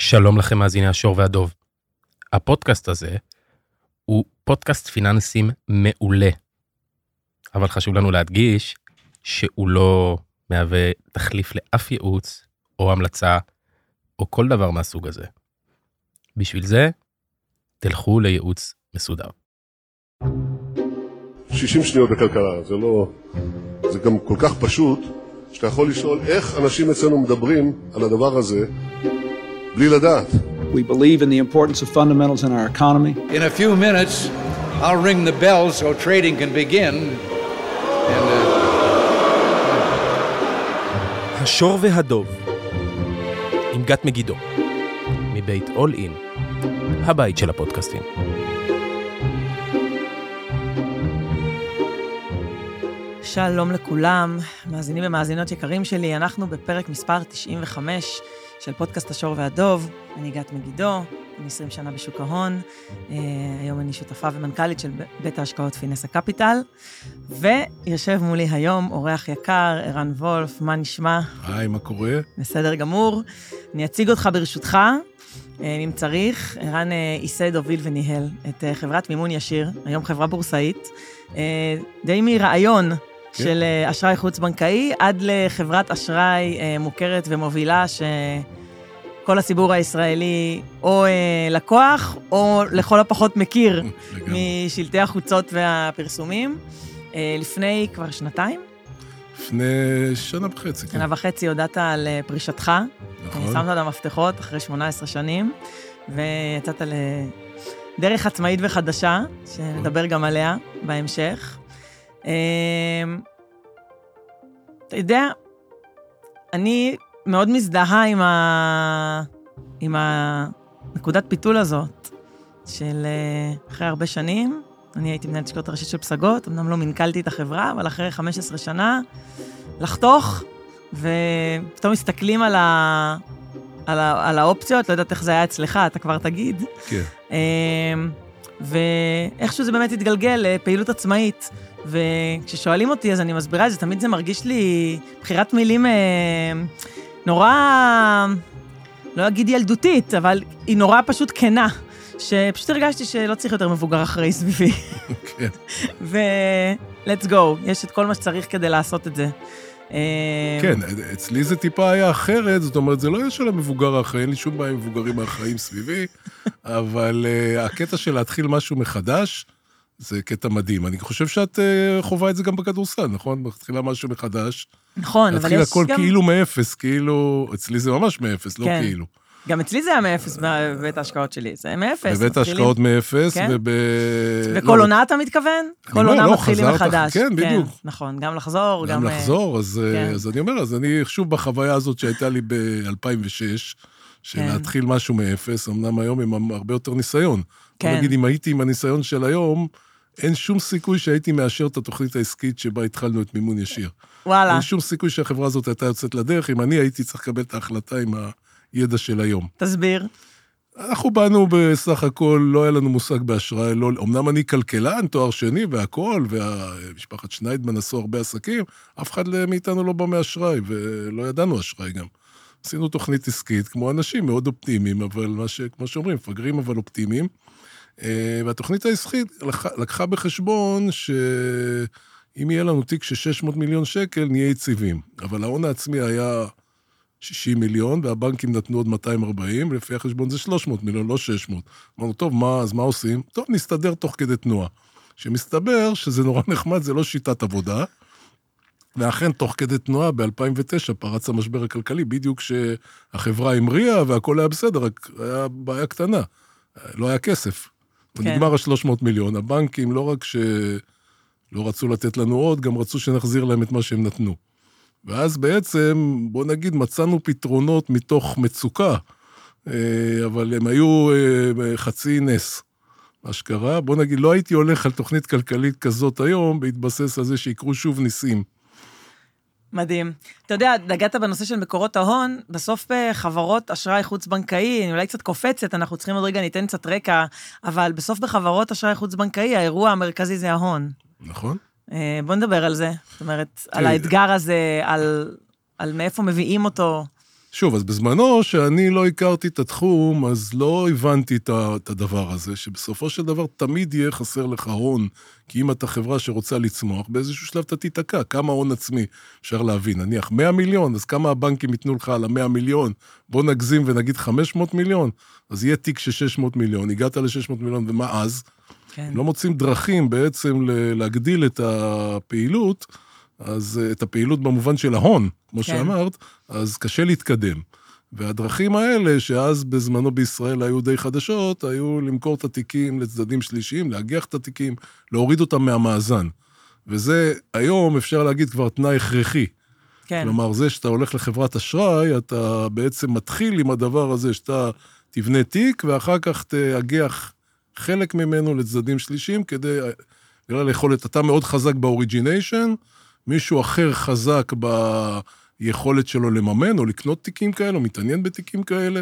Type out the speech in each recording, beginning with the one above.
שלום לכם מאזיני השור והדוב. הפודקאסט הזה הוא פודקאסט פיננסים מעולה. אבל חשוב לנו להדגיש שהוא לא מהווה תחליף לאף ייעוץ או המלצה או כל דבר מהסוג הזה. בשביל זה, תלכו לייעוץ מסודר. 60 שניות בכלכלה, זה גם כל כך פשוט, שאתה יכול לשאול איך אנשים אצלנו מדברים על הדבר הזה, בלי לדעת. We believe in the importance of fundamentals in our economy. In a few minutes, I'll ring the bell so trading can begin. השור והדוב, עם גת מגידו, מבית All In, הבית של הפודקאסטים. שלום לכולם, מאזינים ומאזינות יקרים שלי, אנחנו בפרק מספר 95 של פודקאסט השור והדוב. אני גת מגידו, אני 20 שנה בשוק ההון, היום אני שותפה ומנכ"לית של בית ההשקעות פינסה קפיטל, ויושב מולי היום אורח יקר, ערן וולף, מה נשמע? היי, מה קורה? בסדר גמור. אני אציג אותך ברשותך, אם צריך. ערן ייסד, הוביל וניהל את חברת מימון ישיר, היום חברה בורסאית, די מרעיון של אשראי חוץ-בנקאי, עד לחברת אשראי מוכרת ומובילה, שכל הציבור הישראלי או לקוח, או לכל הפחות מכיר משלטי החוצות והפרסומים. לפני כבר שנתיים? לפני שנה וחצי. שנה וחצי הודעת על פרישתך. נכון. שמת את המפתחות אחרי 18 שנים, ויצאת לדרך עצמאית וחדשה, שנדבר גם עליה בהמשך. אתה יודע, אני מאוד מזדהה עם הנקודת פיתול הזאת, של אחרי הרבה שנים, אני הייתי מנהלת השקעות הראשית של פסגות, אמנם לא מנכ"לתי את החברה, אבל אחרי 15 שנה, לחתוך, ופתאום מסתכלים על האופציות, לא יודעת איך זה היה אצלך, אתה כבר תגיד. כן. ואיכשהו זה באמת התגלגל לפעילות עצמאית, וכששואלים אותי, אז אני מסבירה את זה, תמיד זה מרגיש לי בחירת מילים נורא, לא אגיד ילדותית, אבל היא נורא פשוט כנה, שפשוט הרגשתי שלא צריך יותר מבוגר אחרי סביבי. כן. ו-let's go, יש את כל מה שצריך כדי לעשות את זה. כן, אצלי זה טיפה היה אחרת, זאת אומרת, זה לא היה של המבוגר האחראי, אין לי שום בעיה עם מבוגרים האחראים סביבי, אבל הקטע של להתחיל משהו מחדש, זה קטע מדהים. אני חושב שאת חובה את זה גם בכדורסל, נכון? מתחילה משהו מחדש. נכון, אבל יש גם... להתחיל הכל כאילו מאפס, כאילו, אצלי זה ממש מאפס, לא כאילו. גם אצלי זה היה מאפס בבית ההשקעות שלי, זה מאפס. בבית ההשקעות מאפס, וכל עונה אתה מתכוון? כל עונה מתחילים מחדש. כן, בדיוק. נכון, גם לחזור. גם לחזור, אז אני אומר, אז אני שוב בחוויה הזאת שהייתה לי ב-2006, של להתחיל משהו מאפס, אמנם היום עם הרבה יותר ניסיון. בוא נגיד, אם הייתי עם הניסיון של היום, אין שום סיכוי שהייתי מאשר את התוכנית העסקית שבה התחלנו את מימון ישיר. וואלה. אין שום סיכוי שהחברה הזאת הייתה יוצאת לדרך, אם אני הייתי צריך לקבל את ההחלטה עם הידע של היום. תסביר. אנחנו באנו בסך הכל, לא היה לנו מושג באשראי, לא, אמנם אני כלכלן, תואר שני והכל, והמשפחת שניידמן עשו הרבה עסקים, אף אחד מאיתנו לא בא מאשראי, ולא ידענו אשראי גם. עשינו תוכנית עסקית, כמו אנשים מאוד אופטימיים, אבל כמו שאומרים, מפגרים אבל אופטימיים, והתוכנית העסקית לקחה בחשבון שאם יהיה לנו תיק של 600 מיליון שקל, נהיה יציבים. אבל ההון העצמי היה 60 מיליון, והבנקים נתנו עוד 240, לפי החשבון זה 300 מיליון, לא 600. אמרנו, טוב, אז מה עושים? טוב, נסתדר תוך כדי תנועה. שמסתבר שזה נורא נחמד, זה לא שיטת עבודה, ואכן, תוך כדי תנועה, ב-2009 פרץ המשבר הכלכלי, בדיוק שהחברה המריאה והכל היה בסדר, רק היה בעיה קטנה. לא היה כסף. ונגמר ה-300 מיליון. הבנקים לא רק שלא רצו לתת לנו עוד, גם רצו שנחזיר להם את מה שהם נתנו. ואז בעצם, בוא נגיד, מצאנו פתרונות מתוך מצוקה, אבל הם היו חצי נס. מה שקרה, בוא נגיד, לא הייתי הולך על תוכנית כלכלית כזאת היום, בהתבסס על זה שיקרו שוב ניסים. מדהים. אתה יודע, נגעת בנושא של מקורות ההון, בסוף בחברות אשראי חוץ-בנקאי, אני אולי קצת קופצת, אנחנו צריכים עוד רגע ניתן קצת רקע, אבל בסוף בחברות אשראי חוץ-בנקאי, האירוע המרכזי זה ההון. נכון. בוא נדבר על זה. זאת אומרת, על האתגר הזה, על מאיפה מביאים אותו. שוב, אז בזמנו שאני לא הכרתי את התחום, אז לא הבנתי את הדבר הזה, שבסופו של דבר תמיד יהיה חסר לך הון, כי אם אתה חברה שרוצה לצמוח, באיזשהו שלב אתה תיתקע, כמה הון עצמי אפשר להבין, נניח 100 מיליון, אז כמה הבנקים ייתנו לך על ה-100 מיליון, בוא נגזים ונגיד 500 מיליון, אז יהיה תיק של 600 מיליון, הגעת ל-600 מיליון, ומה אז? כן. לא מוצאים דרכים בעצם להגדיל את הפעילות, אז את הפעילות במובן של ההון, כמו שאמרת, אז קשה להתקדם. והדרכים האלה, שאז בזמנו בישראל היו די חדשות, היו למכור את התיקים לצדדים שלישיים, להגיח את התיקים, להוריד אותם מהמאזן. וזה היום אפשר להגיד כבר תנאי הכרחי. כן. כלומר, זה שאתה הולך לחברת אשראי, אתה בעצם מתחיל עם הדבר הזה, שאתה תבנה תיק, ואחר כך תאגיח חלק ממנו לצדדים שלישיים, כדי ליכולת, אתה מאוד חזק באוריג'יניישן, מישהו אחר חזק ביכולת שלו לממן, או לקנות תיקים כאלה, או מתעניין בתיקים כאלה,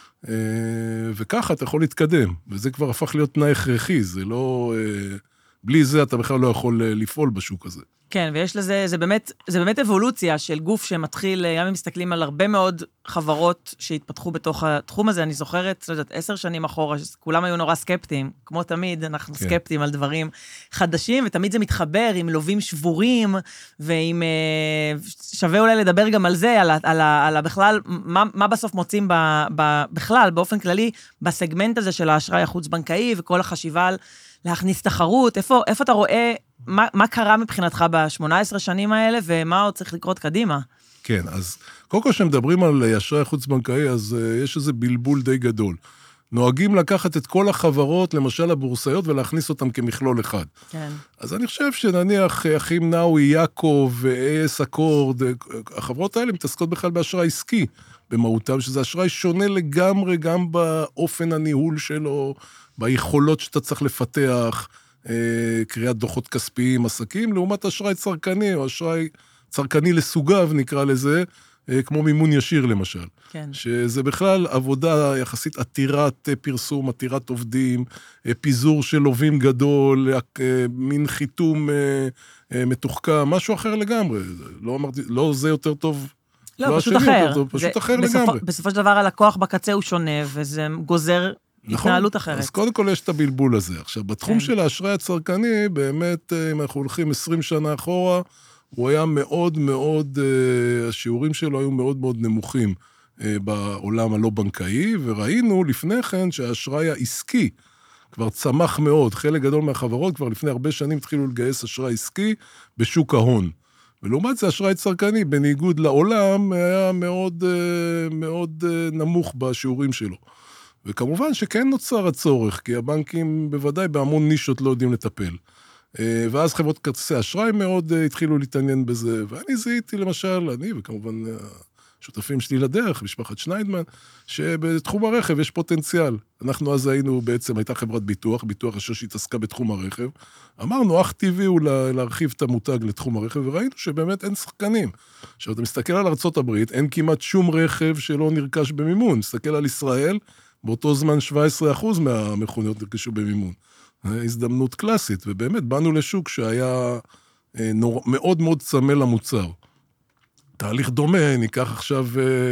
וככה אתה יכול להתקדם, וזה כבר הפך להיות תנאי הכרחי, זה לא, בלי זה אתה בכלל לא יכול לפעול בשוק הזה. כן, ויש לזה, זה באמת אבולוציה של גוף שמתחיל, גם אם מסתכלים על הרבה מאוד חברות שהתפתחו בתוך התחום הזה, אני זוכרת, לא יודעת, 10 שנים אחורה, כולם היו נורא סקפטיים, כמו תמיד, אנחנו סקפטיים על דברים חדשים, ותמיד זה מתחבר עם לובים שבורים, ועם, שווה אולי לדבר גם על זה, על בכלל, מה בסוף מוצאים בכלל, באופן כללי, בסגמנט הזה של האשראי החוץ-בנקאי, וכל החשיבה על להכניס תחרות, איפה אתה רואה, מה קרה מבחינתך ב-18 שנים האלה, ומה עוד צריך לקרות קדימה? כן, אז קודם כל שמדברים על אשראי חוץ-בנקאי, אז יש איזה בלבול די גדול. נוהגים לקחת את כל החברות, למשל הבורסאיות, ולהכניס אותם כמכלול אחד. כן. אז אני חושב שנניח אחים נאווי, יעקב, AS אקורד, החברות האלה מתעסקות בכלל באשראי עסקי, במהותם, שזה אשראי שונה לגמרי, גם באופן הניהול שלו, ביכולות שאתה צריך לפתח, קריאת דוחות כספיים, עסקים, לעומת אשראי צרכני, או אשראי צרכני לסוגיו, נקרא לזה, כמו מימון ישיר למשל. כן. שזה בכלל עבודה יחסית עתירת פרסום, עתירת עובדים, פיזור של לווים גדול, מין חיתום מתוחכם, משהו אחר לגמרי. לא אמרתי, לא זה יותר טוב, לא פשוט אחר. פשוט אחר לגמרי. בסופו של דבר הלקוח בקצה הוא שונה, וזה גוזר התנהלות אחרת. אז קודם כל יש את הבלבול הזה. עכשיו, בתחום של האשראי הצרכני, באמת, אם אנחנו הולכים 20 שנה אחורה, הוא היה מאוד מאוד, השיעורים שלו היו מאוד מאוד נמוכים בעולם הלא בנקאי, וראינו לפני כן שהאשראי העסקי כבר צמח מאוד. חלק גדול מהחברות כבר לפני הרבה שנים התחילו לגייס אשראי עסקי בשוק ההון. ולעומת זה, אשראי צרכני, בניגוד לעולם, היה מאוד, מאוד נמוך בשיעורים שלו. וכמובן שכן נוצר הצורך, כי הבנקים בוודאי בהמון נישות לא יודעים לטפל. ואז חברות כרטיסי אשראי מאוד התחילו להתעניין בזה, ואני זיהיתי למשל, אני וכמובן השותפים שלי לדרך, משפחת שניידמן, שבתחום הרכב יש פוטנציאל. אנחנו אז היינו בעצם, הייתה חברת ביטוח אשר שהתעסקה בתחום הרכב, אמרנו, אך טבעי הוא להרחיב את המותג לתחום הרכב, וראינו שבאמת אין שחקנים. עכשיו, אתה מסתכל על ארצות הברית, אין כמעט שום רכב שלא נרכש במימון. מסתכל על ישראל, באותו זמן 17% מהמכוניות נרכשו במימון. הזדמנות קלאסית, ובאמת באנו לשוק שהיה מאוד מאוד צמא למוצר. תהליך דומה, ניקח עכשיו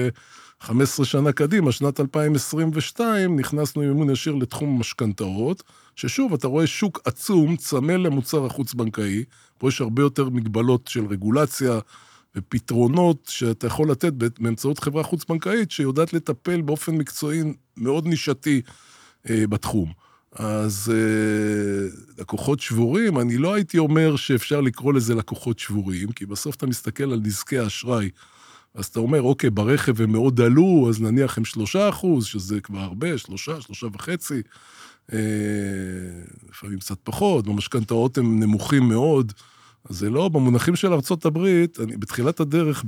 15 שנה קדימה, שנת 2022, נכנסנו מימון ישיר לתחום משכנתאות, ששוב, אתה רואה שוק עצום, צמא למוצר החוץ-בנקאי, פה יש הרבה יותר מגבלות של רגולציה ופתרונות שאתה יכול לתת באמצעות חברה חוץ-בנקאית, שיודעת לטפל באופן מקצועי מאוד נישתי בתחום. אז לקוחות שבורים, אני לא הייתי אומר שאפשר לקרוא לזה לקוחות שבורים, כי בסוף אתה מסתכל על נזקי האשראי, אז אתה אומר, אוקיי, ברכב הם מאוד עלו, אז נניח הם 3%, שזה כבר הרבה, 3.5%, לפעמים קצת פחות, במשכנתאות הם נמוכים מאוד, אז זה לא, במונחים של ארצות הברית, אני בתחילת הדרך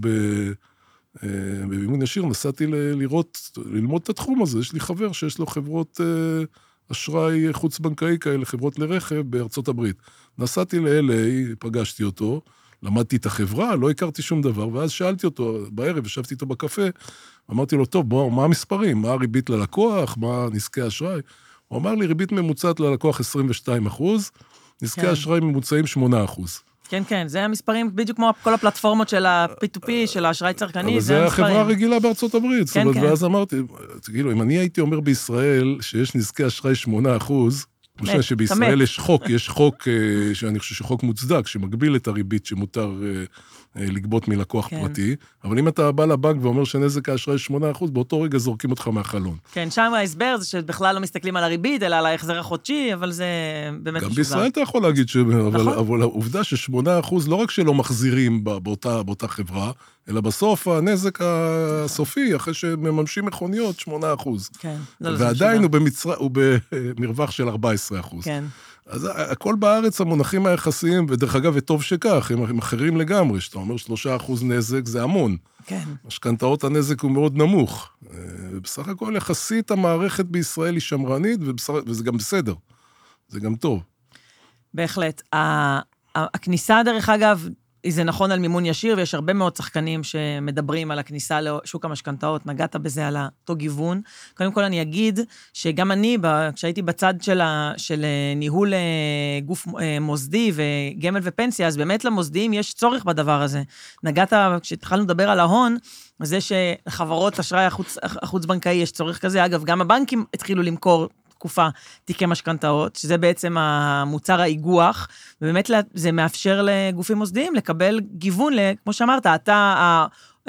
במימון ישיר, נסעתי ללמוד את התחום הזה, יש לי חבר שיש לו חברות אשראי חוץ-בנקאי כאלה, חברות לרכב בארצות הברית. נסעתי ל-LA, פגשתי אותו, למדתי את החברה, לא הכרתי שום דבר, ואז שאלתי אותו, בערב ישבתי איתו בקפה, אמרתי לו, טוב, בוא, מה המספרים? מה הריבית ללקוח? מה נזקי אשראי? הוא אמר לי, ריבית ממוצעת ללקוח 22%, נזקי אשראי ממוצעים 8%. כן, כן, זה המספרים בדיוק כמו כל הפלטפורמות של ה-P2P, של האשראי צרכני, אבל זה החברה הרגילה בארצות הברית. זאת אומרת, ואז אמרתי, כאילו, אם אני הייתי אומר בישראל שיש נזקי אשראי 8%, אני חושב שבישראל יש חוק שאני חושב שחוק מוצדק, שמגביל את הריבית שמותר לגבות מלקוח פרטי, אבל אם אתה בא לבנק ואומר שנזק האשראי 8%, באותו רגע זורקים אותך מהחלון. כן, שם ההסבר זה שבכלל לא מסתכלים על הריבית, אלא על ההחזר החודשי, אבל זה באמת גם בישראל אתה יכול להגיד, אבל העובדה ש8% לא רק שלא מחזירים באותה חברה, אלא בסוף הנזק הסופי, אחרי שמממשים מכוניות, 8%. כן. ועדיין הוא במרווח של 14%. כן. אז הכל בארץ המונחים היחסיים, ודרך אגב, וטוב שכך, הם אחרים לגמרי, שאתה אומר 3% נזק, זה המון. כן. משכנתאות הנזק הוא מאוד נמוך. בסך הכל יחסית המערכת בישראל היא שמרנית, וזה גם בסדר. זה גם טוב. בהחלט. הכניסה, דרך אגב, זה נכון על מימון ישיר, ויש הרבה מאוד שחקנים שמדברים על הכניסה לשוק המשכנתאות, נגעת בזה על אותו גיוון. קודם כל אני אגיד שגם אני, כשהייתי בצד של ניהול גוף מוסדי וגמל ופנסיה, אז באמת למוסדיים יש צורך בדבר הזה. נגעת, כשהתחלנו לדבר על ההון, זה שחברות אשראי החוץ-בנקאי יש צורך כזה. אגב, גם הבנקים התחילו למכור תקופה תיקי משכנתאות, שזה בעצם המוצר האיגוח, ובאמת זה מאפשר לגופים מוסדיים לקבל גיוון, כמו שאמרת, אתה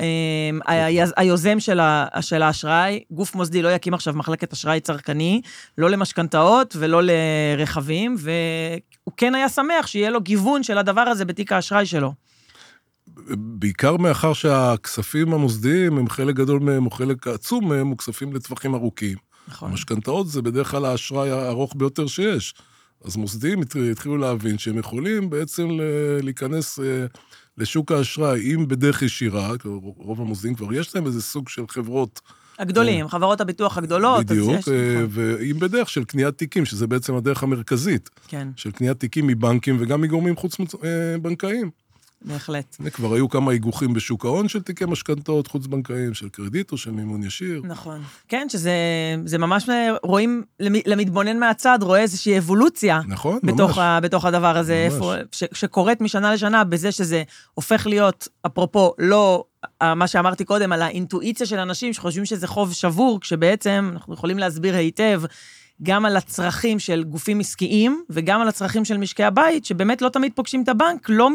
היוזם של האשראי, גוף מוסדי לא יקים עכשיו מחלקת אשראי צרכני, לא למשכנתאות ולא לרכבים, והוא כן היה שמח שיהיה לו גיוון של הדבר הזה בתיק האשראי שלו. בעיקר מאחר שהכספים המוסדיים הם חלק גדול מהם, או חלק עצום מהם, הוא כספים לטווחים ארוכים. נכון. המשכנתאות זה בדרך כלל האשראי הארוך ביותר שיש. אז מוסדיים התחילו להבין שהם יכולים בעצם להיכנס לשוק האשראי, אם בדרך ישירה, רוב המוסדיים כבר יש להם איזה סוג של חברות. הגדולים, חברות הביטוח הגדולות. בדיוק, ואם בדרך של קניית תיקים, שזה בעצם הדרך המרכזית. כן. של קניית תיקים מבנקים וגם מגורמים חוץ בנקאיים. בהחלט. כבר היו כמה איגוחים בשוק ההון של תיקי משכנתאות חוץ-בנקאיים, של קרדיט או של מימון ישיר. נכון. כן, שזה ממש רואים, למתבונן מהצד, רואה איזושהי אבולוציה. נכון, בתוך הדבר הזה, שקורית משנה לשנה, בזה שזה הופך להיות, אפרופו, לא מה שאמרתי קודם, על האינטואיציה של אנשים שחושבים שזה חוב שבור, כשבעצם אנחנו יכולים להסביר היטב, גם על הצרכים של גופים עסקיים, וגם על הצרכים של משקי הבית, שבאמת לא תמיד פוגשים את הבנק, לא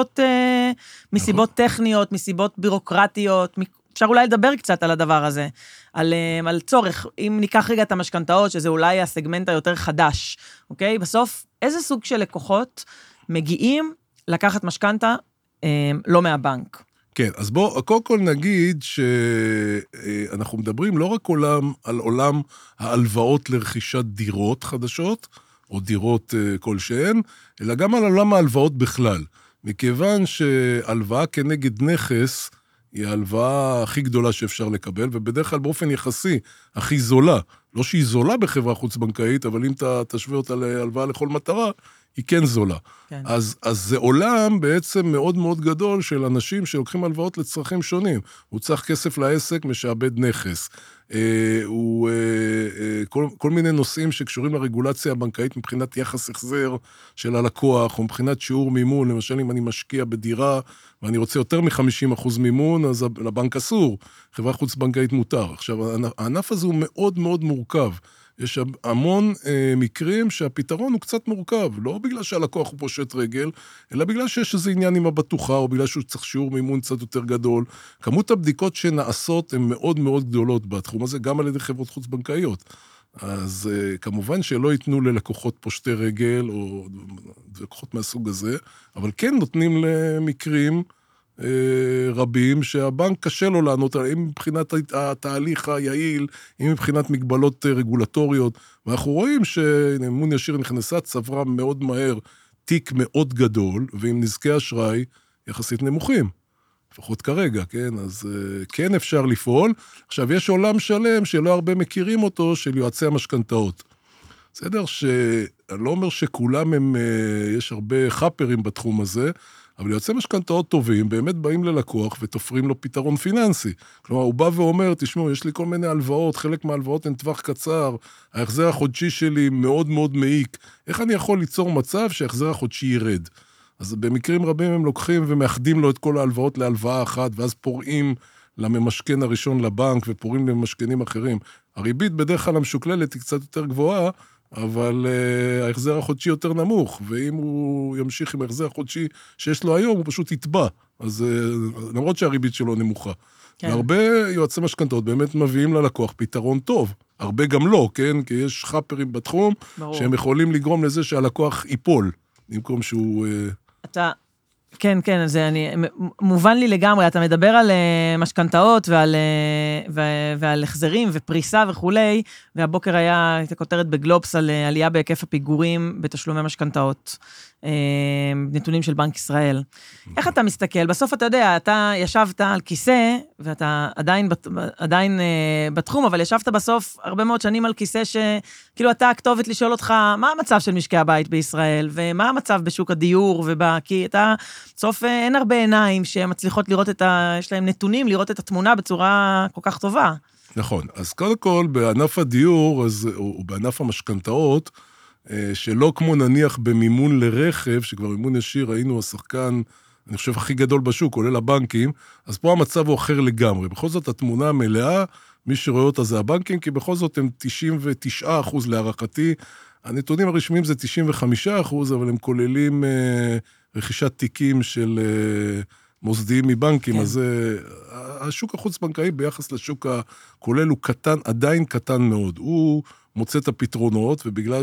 מסיבות טכניות, מסיבות בירוקרטיות, אפשר אולי לדבר קצת על הדבר הזה, על צורך, אם ניקח רגע את המשכנתאות, שזה אולי הסגמנט היותר חדש, אוקיי? בסוף, איזה סוג של לקוחות מגיעים לקחת משכנתה לא מהבנק? כן, אז קודם כל נגיד שאנחנו מדברים לא רק על עולם ההלוואות לרכישת דירות חדשות, או דירות כלשהן, אלא גם על עולם ההלוואות בכלל. מכיוון שהלוואה כנגד נכס היא ההלוואה הכי גדולה שאפשר לקבל, ובדרך כלל באופן יחסי הכי זולה. לא שהיא זולה בחברה חוץ-בנקאית, אבל אם אתה תשווה אותה להלוואה לכל מטרה, היא כן זולה. כן. אז זה עולם בעצם מאוד מאוד גדול של אנשים שלוקחים הלוואות לצרכים שונים. הוא צריך כסף לעסק, משעבד נכס. כל מיני נושאים שקשורים לרגולציה הבנקאית מבחינת יחס החזר של הלקוח, או מבחינת שיעור מימון, למשל אם אני משקיע בדירה, ואני רוצה יותר מ-50% מימון, אז לבנק אסור, חברה חוץ-בנקאית מותר. עכשיו, הענף הזה הוא מאוד מאוד מורכב. יש המון מקרים שהפתרון הוא קצת מורכב, לא בגלל שהלקוח הוא פושט רגל, אלא בגלל שיש איזה עניין עם הבטוחה, או בגלל שהוא צריך שיעור מימון קצת יותר גדול. כמות הבדיקות שנעשות הן מאוד מאוד גדולות בתחום הזה, גם על ידי חברות חוץ-בנקאיות. אז כמובן שלא ייתנו ללקוחות פושטי רגל, או לקוחות מהסוג הזה, אבל כן נותנים למקרים רבים שהבנק קשה לו לענות, אם מבחינת התהליך היעיל, אם מבחינת מגבלות רגולטוריות, ואנחנו רואים שמימון ישיר נכנסה, צברה מאוד מהר, תיק מאוד גדול, ועם נזקי אשראי יחסית נמוכים, לפחות כרגע, כן? אז כן אפשר לפעול. עכשיו, יש עולם שלם שלא הרבה מכירים אותו, של יועצי המשכנתאות. בסדר? אני לא אומר שכולם הם, יש הרבה חפרים בתחום הזה, אבל יועצי משכנתאות טובים, באמת באים ללקוח ותופרים לו פתרון פיננסי. כלומר, הוא בא ואומר, תשמעו, יש לי כל מיני הלוואות, חלק מההלוואות הן טווח קצר, ההחזר החודשי שלי מאוד מאוד מעיק. איך אני יכול ליצור מצב שההחזר החודשי ירד? אז במקרים רבים הם לוקחים ומאחדים לו את כל ההלוואות להלוואה אחת, ואז פורעים לממשכן הראשון לבנק, ופורעים לממשכנים אחרים. הריבית בדרך כלל המשוקללת היא קצת יותר גבוהה, אבל ההחזר החודשי יותר נמוך, ואם הוא ימשיך עם ההחזר החודשי שיש לו היום, הוא פשוט יתבע. אז למרות שהריבית שלו נמוכה. כן. והרבה יועצי משכנתאות באמת מביאים ללקוח פתרון טוב. הרבה גם לא, כן? כי יש חפרים בתחום, ברור. שהם יכולים לגרום לזה שהלקוח ייפול, במקום שהוא... כן, כן, זה מובן לי לגמרי, אתה מדבר על משכנתאות ועל החזרים ופריסה וכולי, והבוקר הייתה כותרת בגלובס על עלייה בהיקף הפיגורים בתשלומי משכנתאות, נתונים של בנק ישראל. איך אתה מסתכל? בסוף אתה יודע, אתה ישבת על כיסא, ואתה עדיין בתחום, אבל ישבת בסוף הרבה מאוד שנים על כיסא שכאילו אתה הכתובת לשאול אותך, מה המצב של משקי הבית בישראל, ומה המצב בשוק הדיור, כי אתה, בסוף אין הרבה עיניים שמצליחות לראות יש להם נתונים, לראות את התמונה בצורה כל כך טובה. נכון, אז קודם כל, בענף הדיור, או בענף המשכנתאות, שלא כמו נניח במימון לרכב, שכבר מימון ישיר, היינו השחקן, אני חושב, הכי גדול בשוק, כולל הבנקים, אז פה המצב הוא אחר לגמרי. בכל זאת, התמונה המלאה, מי שרואה אותה זה הבנקים, כי בכל זאת הם 99% להערכתי, הנתונים הרשמיים זה 95%, אבל הם כוללים רכישת תיקים של מוסדיים מבנקים, כן. אז השוק החוץ-בנקאי ביחס לשוק הכולל הוא קטן, עדיין קטן מאוד. הוא מוצא את הפתרונות, ובגלל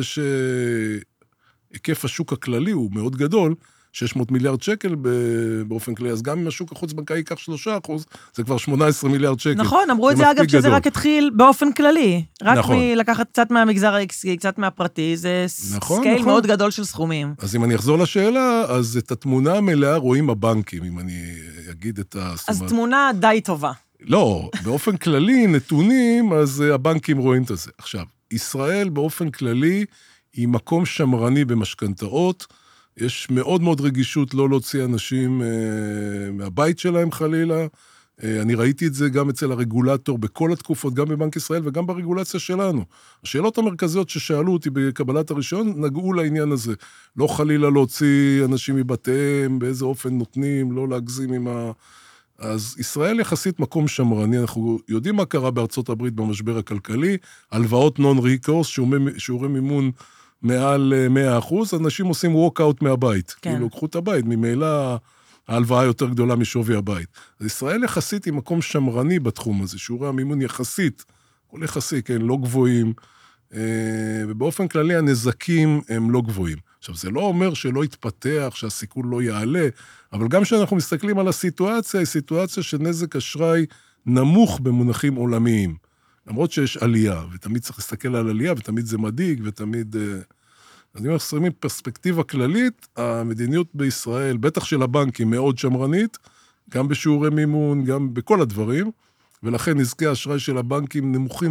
שהיקף השוק הכללי הוא מאוד גדול, 600 מיליארד שקל באופן כללי, אז גם אם השוק החוץ-בנקאי ייקח 3%, זה כבר 18 מיליארד שקל. נכון, אמרו את זה אגב שזה רק התחיל באופן כללי. רק לקחת קצת מהמגזר העסקי, קצת מהפרטי, זה סקייל מאוד גדול של סכומים. אז אם אני אחזור לשאלה, אז את התמונה המלאה רואים הבנקים, אם אני אגיד את אז תמונה די טובה. לא, באופן כללי, נתונים, אז הבנקים רואים את זה. עכשיו, ישראל באופן כללי היא מקום שמרני במשכנתאות, יש מאוד מאוד רגישות לא להוציא אנשים מהבית שלהם חלילה, אני ראיתי את זה גם אצל הרגולטור בכל התקופות, גם בבנק ישראל וגם ברגולציה שלנו. השאלות המרכזיות ששאלו אותי בקבלת הרישיון נגעו לעניין הזה, לא חלילה להוציא אנשים מבתיהם, באיזה אופן נותנים, לא להגזים עם אז ישראל יחסית מקום שמרני, אנחנו יודעים מה קרה בארצות הברית במשבר הכלכלי, הלוואות נון-ריקורס, שיעורי מימון מעל 100%, אנשים עושים ווק-אוט מהבית, כן. כאילו, קחו את הבית, ממילא ההלוואה יותר גדולה משווי הבית. אז ישראל יחסית היא מקום שמרני בתחום הזה, שיעורי המימון יחסית, כל יחסי, כן, לא גבוהים, ובאופן כללי הנזקים הם לא גבוהים. עכשיו, זה לא אומר שלא יתפתח, שהסיכון לא יעלה, אבל גם כשאנחנו מסתכלים על הסיטואציה, היא סיטואציה של נזק אשראי נמוך במונחים עולמיים. למרות שיש עלייה, ותמיד צריך להסתכל על עלייה, ותמיד זה מדאיג, ותמיד... אז אם אנחנו שמים פרספקטיבה כללית, המדיניות בישראל, בטח של הבנקים, מאוד שמרנית, גם בשיעורי מימון, גם בכל הדברים, ולכן נזקי האשראי של הבנקים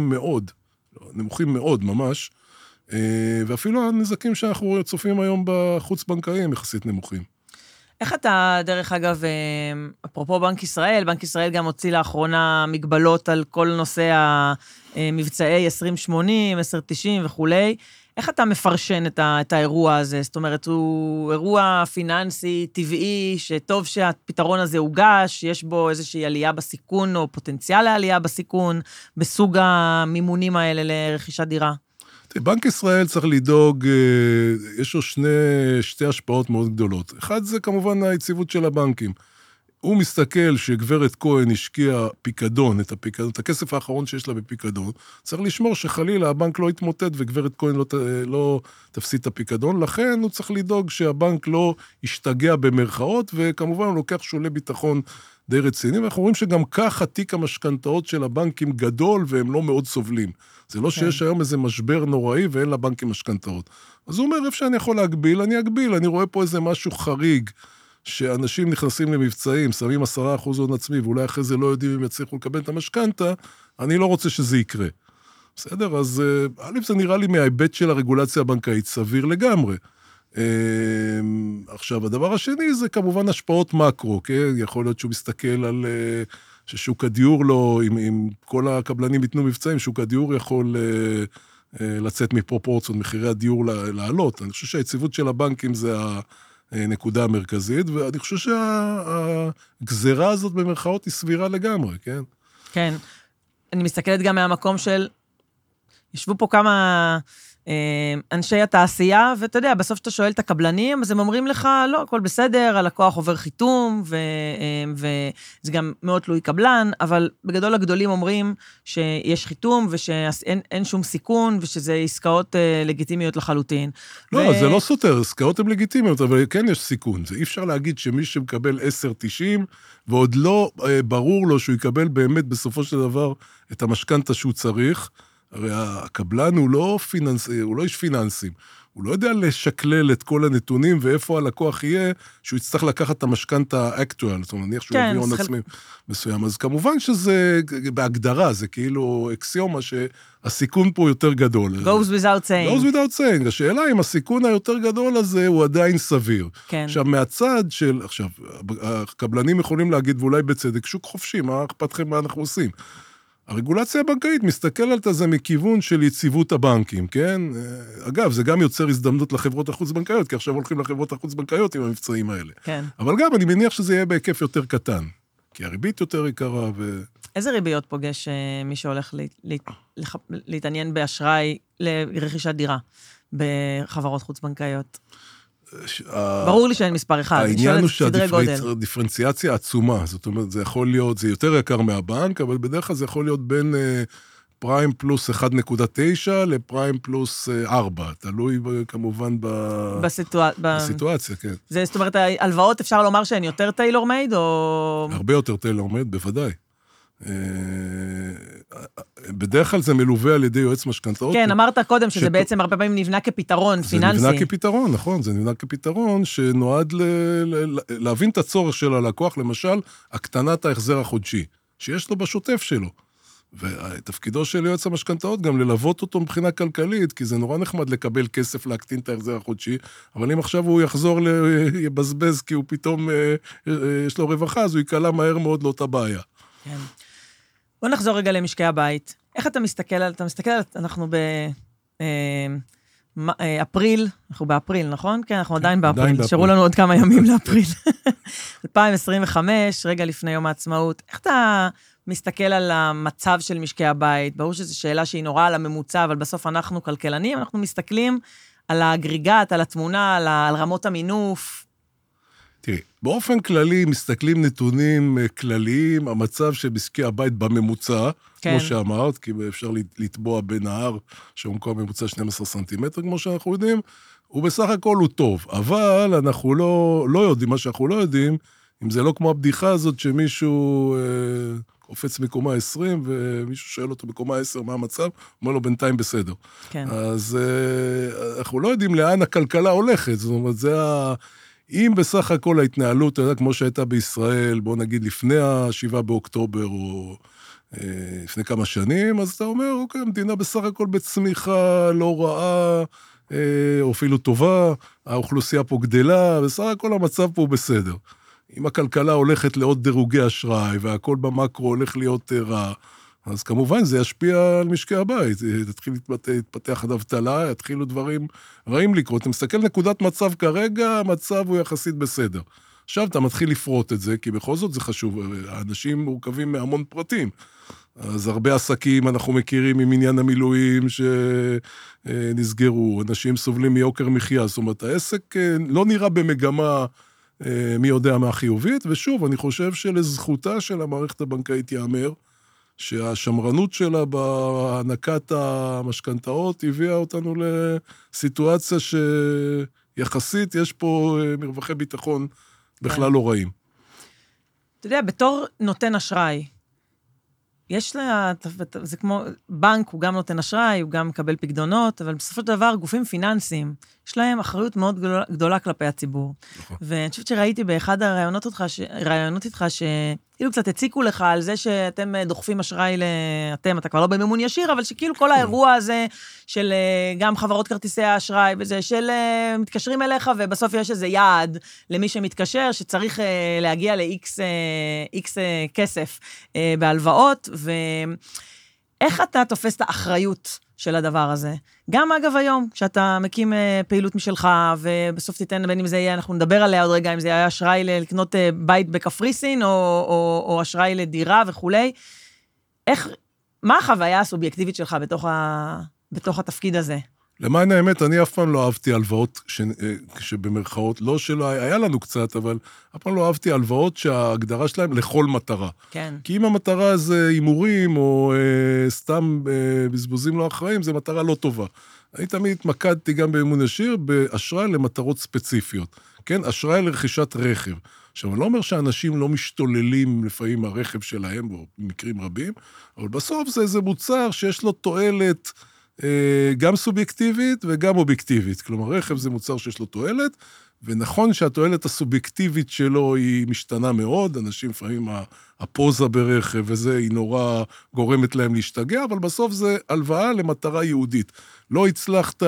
נמוכים מאוד ממש, ואפילו הנזקים שאנחנו צופים היום בחוץ-בנקאיים יחסית נמוכים. איך אתה, דרך אגב, אפרופו בנק ישראל גם הוציא לאחרונה מגבלות על כל נושא המבצעי 2080, 1090 וכולי, איך אתה מפרשן את האירוע הזה? זאת אומרת, הוא אירוע פיננסי טבעי, שטוב שהפתרון הזה הוגש, יש בו איזושהי עלייה בסיכון, או פוטנציאל לעלייה בסיכון, בסוג המימונים האלה לרכישת דירה. בנק ישראל צריך לדאוג, יש לו שתי השפעות מאוד גדולות. אחד זה כמובן היציבות של הבנקים. הוא מסתכל שגברת כהן השקיע פיקדון, את הכסף האחרון שיש לה בפיקדון, צריך לשמור שחלילה הבנק לא יתמוטט וגברת כהן לא תפסיד את הפיקדון, לכן הוא צריך לדאוג שהבנק לא ישתגע במרכאות, וכמובן הוא לוקח שולי ביטחון די רציני, ואנחנו רואים שגם ככה תיק המשכנתאות של הבנקים גדול, והם לא מאוד סובלים. זה לא שיש היום איזה משבר נוראי, ואין לבנקים משכנתאות. אז הוא אומר, איפה שאני יכול להגביל, אני אגביל, אני רואה פה איזה משהו חריג, שאנשים נכנסים למבצעים, שמים 10% הון עצמי, ואולי אחרי זה לא יודעים אם יצליחו לקבל את המשכנתה, אני לא רוצה שזה יקרה. בסדר? אז א', זה נראה לי מההיבט של הרגולציה הבנקאית, סביר לגמרי. עכשיו, הדבר השני זה כמובן השפעות מקרו, כן? יכול להיות שהוא מסתכל על ששוק הדיור לא, אם כל הקבלנים ייתנו מבצעים, שוק הדיור יכול לצאת מפרופורציות, מחירי הדיור לעלות. אני חושב שהיציבות של הבנקים זה נקודה מרכזית, ואני חושב שהגזרה הזאת במרכאות היא סבירה לגמרי, כן? כן. אני מסתכלת גם מהמקום של, ישבו פה כמה אנשי התעשייה, ואתה יודע, בסוף שאתה שואל את הקבלנים, אז הם אומרים לך, לא, הכל בסדר, הלקוח עובר חיתום, וזה גם מאוד תלוי קבלן, אבל בגדול הגדולים אומרים שיש חיתום, ושאין שום סיכון, ושזה עסקאות לגיטימיות לחלוטין. לא, זה לא סותר, עסקאות הן לגיטימיות, אבל כן יש סיכון. זה אי אפשר להגיד שמי שמקבל 10.90, ועוד לא ברור לו שהוא יקבל באמת בסופו של דבר את המשכנתה שהוא צריך, הרי הקבלן הוא לא איש פיננסים, הוא לא יודע לשקלל את כל הנתונים ואיפה הלקוח יהיה, שהוא יצטרך לקחת את המשכנתה האקטואל, זאת אומרת, נניח שהוא יביא הון עצמי מסוים. אז כמובן שזה בהגדרה, זה כאילו אקסיומה שהסיכון פה יותר גדול. Goes without saying. Goes without saying. השאלה אם הסיכון היותר גדול הזה הוא עדיין סביר. כן. עכשיו, מהצד של, עכשיו, הקבלנים יכולים להגיד, ואולי בצדק, שוק חופשי, מה אכפתכם מה אנחנו עושים? הרגולציה הבנקאית מסתכלת על זה מכיוון של יציבות הבנקים, כן? אגב, זה גם יוצר הזדמנות לחברות החוץ-בנקאיות, כי עכשיו הולכים לחברות החוץ-בנקאיות עם המבצעים האלה. כן. אבל גם אני מניח שזה יהיה בהיקף יותר קטן, כי הריבית יותר יקרה איזה ריביות פוגש מי שהולך להתעניין באשראי לרכישת דירה בחברות חוץ-בנקאיות? ברור לי שאין מספר אחד. העניין הוא שהדיפרנציאציה עצומה, זאת אומרת, זה יכול להיות, זה יותר יקר מהבנק, אבל בדרך כלל זה יכול להיות בין פריים פלוס 1.9 לפריים פלוס 4, תלוי כמובן בסיטואציה, כן. זה, זאת אומרת, ההלוואות אפשר לומר שהן יותר טיילור מייד, או... הרבה יותר טיילור מייד, בוודאי. בדרך כלל זה מלווה על ידי יועץ משכנתאות. כן, אמרת קודם שזה בעצם הרבה פעמים נבנה כפתרון פיננסי. זה נבנה כפתרון, נכון, זה נבנה כפתרון שנועד להבין את הצורך של הלקוח, למשל, הקטנת ההחזר החודשי, שיש לו בשוטף שלו. ותפקידו של יועץ המשכנתאות גם ללוות אותו מבחינה כלכלית, כי זה נורא נחמד לקבל כסף להקטין את ההחזר החודשי, אבל אם עכשיו הוא יחזור יבזבז, כי הוא פתאום יש לו רווחה, אז הוא יקלה מהר מאוד לאותה בעיה. כן. בוא נחזור רגע למשקי הבית. איך אתה מסתכל על, אנחנו באפריל, אנחנו באפריל, נכון? כן, אנחנו עדיין באפריל. נשארו לנו עוד כמה ימים לאפריל. 2025, רגע לפני יום העצמאות. איך אתה מסתכל על המצב של משקי הבית? ברור שזו שאלה שהיא נורא על הממוצע, אבל בסוף אנחנו כלכלנים, אנחנו מסתכלים על האגריגט, על התמונה, על רמות המינוף. תראי, באופן כללי מסתכלים נתונים כלליים, המצב של משקי הבית בממוצע, כן. כמו שאמרת, כי אפשר לטבוע בנהר שעומקו הממוצע 12 סנטימטר, כמו שאנחנו יודעים, ובסך הכל הוא טוב, אבל אנחנו לא יודעים, מה שאנחנו לא יודעים, אם זה לא כמו הבדיחה הזאת שמישהו קופץ מקומה 20, ומישהו שואל אותו מקומה 10 מה המצב, אומר לו בינתיים בסדר. כן. אז אנחנו לא יודעים לאן הכלכלה הולכת, זאת אומרת, זה אם בסך הכל ההתנהלות, כמו שהייתה בישראל, בוא נגיד לפני ה-7 באוקטובר, או לפני כמה שנים, אז אתה אומר, אוקיי, המדינה בסך הכל בצמיחה לא רעה, או אפילו טובה, האוכלוסייה פה גדלה, בסך הכל המצב פה בסדר. אם הכלכלה הולכת לעוד דירוגי אשראי, והכל במקרו הולך להיות רע, אז כמובן זה ישפיע על משקי הבית, תתחיל להתפתח עד אבטלה, יתחילו דברים רעים לקרות. אתה מסתכל נקודת מצב כרגע, המצב הוא יחסית בסדר. עכשיו אתה מתחיל לפרוט את זה, כי בכל זאת זה חשוב, האנשים מורכבים מהמון פרטים. אז הרבה עסקים אנחנו מכירים עם עניין המילואים שנסגרו, אנשים סובלים מיוקר מחיה, זאת אומרת, העסק לא נראה במגמה מי יודע מה חיובית, ושוב, אני חושב שלזכותה של המערכת הבנקאית יאמר, שהשמרנות שלה בהענקת המשכנתאות הביאה אותנו לסיטואציה שיחסית יש פה מרווחי ביטחון בכלל לא רעים. אתה יודע, בתור נותן אשראי, יש לה, זה כמו, בנק הוא גם נותן אשראי, הוא גם מקבל פקדונות, אבל בסופו של דבר גופים פיננסיים, יש להם אחריות מאוד גדולה כלפי הציבור. ואני חושבת שראיתי באחד הרעיונות איתך, שכאילו קצת הציקו לך על זה שאתם דוחפים אשראי אתה כבר לא במימון ישיר, אבל שכאילו כל האירוע הזה של גם חברות כרטיסי האשראי, וזה של מתקשרים אליך, ובסוף יש איזה יעד למי שמתקשר, שצריך להגיע ל-X כסף בהלוואות, ואיך אתה תופס את האחריות של הדבר הזה. גם אגב היום, כשאתה מקים פעילות משלך, ובסוף תיתן בין אם זה יהיה, אנחנו נדבר עליה עוד רגע, אם זה היה אשראי לקנות בית בקפריסין, או אשראי לדירה וכולי. מה החוויה הסובייקטיבית שלך בתוך התפקיד הזה? למען האמת, אני אף פעם לא אהבתי הלוואות שבמרכאות, לא שלא, היה לנו קצת, אבל אף פעם לא אהבתי הלוואות שההגדרה שלהם לכל מטרה. כן. כי אם המטרה זה הימורים, או סתם בזבוזים לא אחראים, זה מטרה לא טובה. אני תמיד התמקדתי גם באמון ישיר, באשראי למטרות ספציפיות. כן, אשראי לרכישת רכב. עכשיו, אני לא אומר שאנשים לא משתוללים לפעמים הרכב שלהם, או במקרים רבים, אבל בסוף זה איזה מוצר שיש לו תועלת, גם סובייקטיבית וגם אובייקטיבית. כלומר, רכב זה מוצר שיש לו תועלת, ונכון שהתועלת הסובייקטיבית שלו היא משתנה מאוד, אנשים לפעמים הפוזה ברכב וזה היא נורא גורמת להם להשתגע, אבל בסוף זה הלוואה למטרה יהודית. לא הצלחת